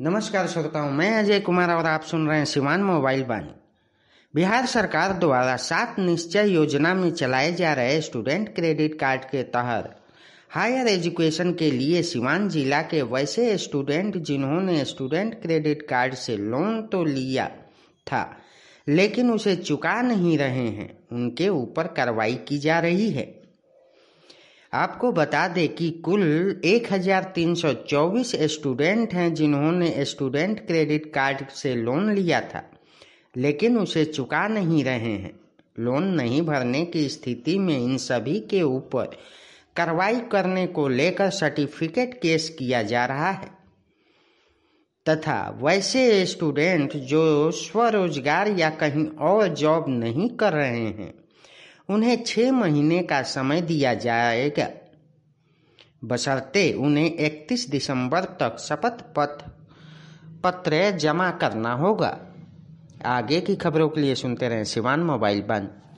नमस्कार श्रोताओं, मैं अजय कुमार और आप सुन रहे हैं सिवान मोबाइल वाणी। बिहार सरकार द्वारा 7 निश्चय योजना में चलाए जा रहे स्टूडेंट क्रेडिट कार्ड के तहत हायर एजुकेशन के लिए सिवान जिला के वैसे स्टूडेंट जिन्होंने स्टूडेंट क्रेडिट कार्ड से लोन तो लिया था लेकिन उसे चुका नहीं रहे हैं, उनके ऊपर कार्रवाई की जा रही है। आपको बता दें कि कुल 1324 स्टूडेंट हैं जिन्होंने स्टूडेंट क्रेडिट कार्ड से लोन लिया था लेकिन उसे चुका नहीं रहे हैं। लोन नहीं भरने की स्थिति में इन सभी के ऊपर कार्रवाई करने को लेकर सर्टिफिकेट केस किया जा रहा है तथा वैसे स्टूडेंट जो स्वरोजगार या कहीं और जॉब नहीं कर रहे हैं उन्हें 6 महीने का समय दिया जाएगा, बशर्ते उन्हें 31 दिसंबर तक शपथ पत्र जमा करना होगा। आगे की खबरों के लिए सुनते रहें सिवान मोबाइल वाणी।